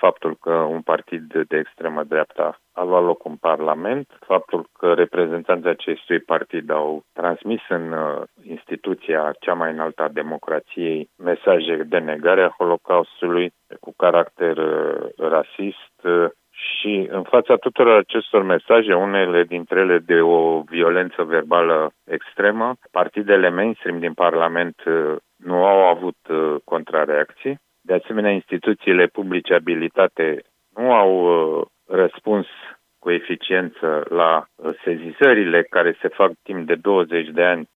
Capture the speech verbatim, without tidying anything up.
faptul că un partid de extremă dreapta a luat loc în Parlament, faptul că reprezentanții acestui partid au transmis în instituția cea mai înaltă a democrației mesaje de negare a Holocaustului cu caracter rasist și în fața tuturor acestor mesaje, unele dintre ele de o violență verbală extremă, partidele mainstream din Parlament nu au avut contrareacții. De asemenea, instituțiile publice abilitate nu au răspuns cu eficiență la sezizările care se fac timp de douăzeci de ani